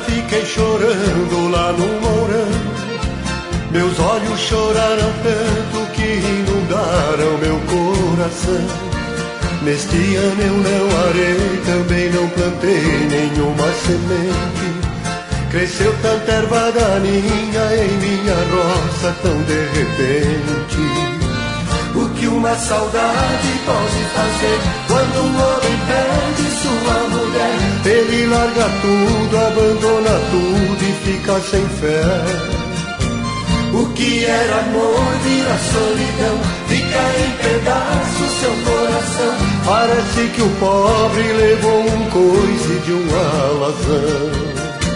fiquei chorando lá no Mourão. Meus olhos choraram tanto que inundaram meu coração. Neste ano eu não arei, também não plantei nenhuma semente. Cresceu tanta erva daninha em minha roça tão de repente. O que uma saudade pode fazer quando um homem perde sua mulher? Ele larga tudo, abandona tudo e fica sem fé. O que era amor vira solidão, fica em pedaços seu coração. Parece que o pobre levou um coice de um alazão.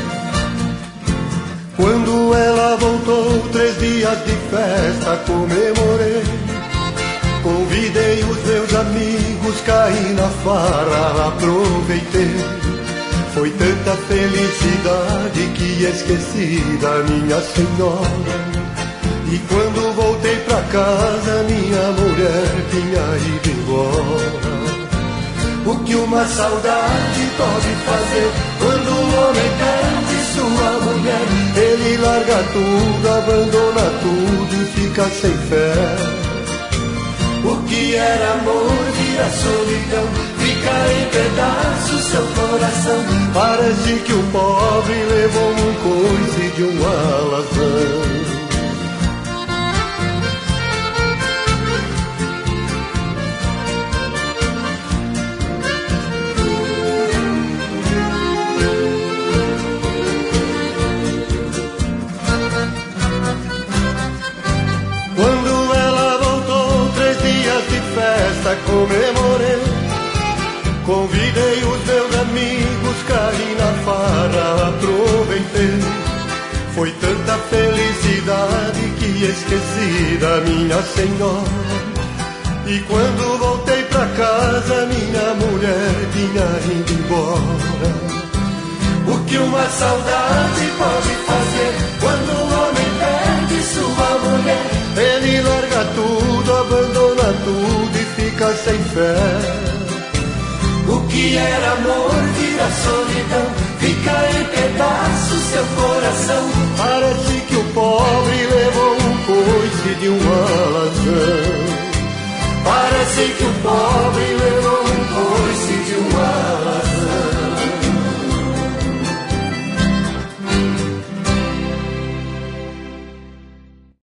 Quando ela voltou, 3 dias de festa comemorei. Convidei os meus amigos, caí na farra, aproveitei. Foi tanta felicidade que esqueci da minha senhora. E quando voltei pra casa, minha mulher tinha ido embora. O que uma saudade pode fazer quando um homem perde sua mulher? Ele larga tudo, abandona tudo e fica sem fé. O que era amor vira solidão, fica em pedaços seu coração. Parece que o pobre levou um coice de um alazão. Comemorei, convidei os meus amigos, caí na farra, aproveitei. Foi tanta felicidade que esqueci da minha senhora. E quando voltei pra casa, minha mulher tinha ido embora. O que uma saudade pode fazer quando um homem perde sua mulher? Ele larga tudo, abandona tudo e fica sem fé. O que era amor vira solidão, fica em pedaços seu coração. Parece que o pobre levou um coice de um alazão. Parece que o pobre levou